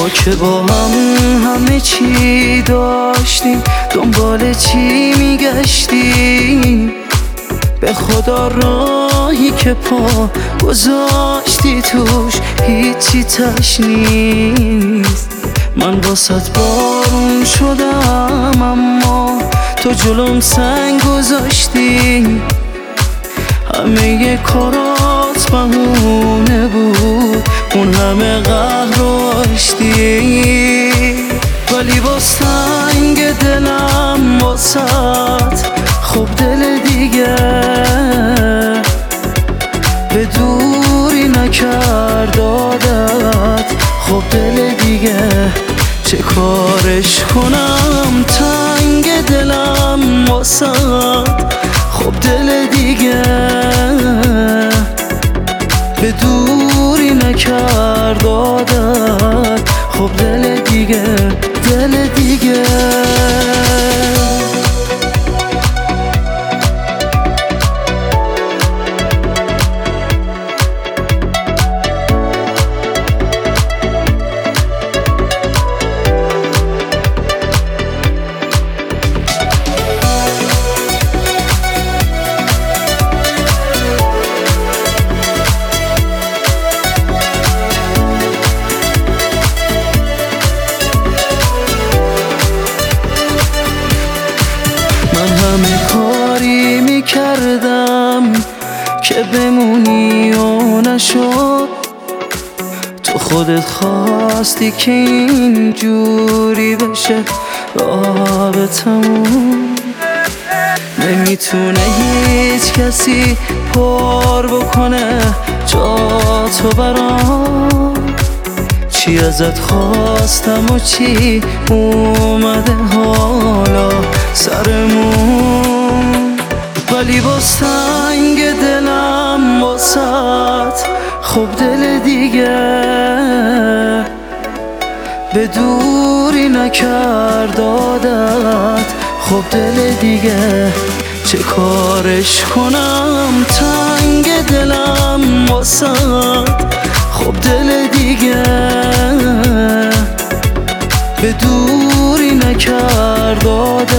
ما که با هم همه چی داشتیم، دنبال چی میگشتیم؟ به خدا راهی که پا گذاشتی توش هیچی تش نیست. من واسط بارون شدم اما تو جلوم سنگ گذاشتی. همه کارات بهونه بود، اون همه قهر و آشتی، ولی با سنگ دلم واسط خب دل دیگه به دوری نکرد عادت. خب دل دیگه چه کارش کنم؟ تنگ دلم واسط خب دل دیگه به دوری نکرد عادت. خب دل دیگه، دل دیگه. همه کاری میکردم که بمونی و نشد. تو خودت خواستی که اینجوری بشه رابطمون. نمیتونه هیچ کسی پر بکنه جا تو برام. چی ازت خواستم و چی اومده حالا سرمون، ولی با سنگ دلم واسط خب دل دیگه به دوری نکرد عادت. خب دل دیگه چه کارش کنم؟ تنگ دلم واسط خب دل دیگه به دوری نکرد عادت.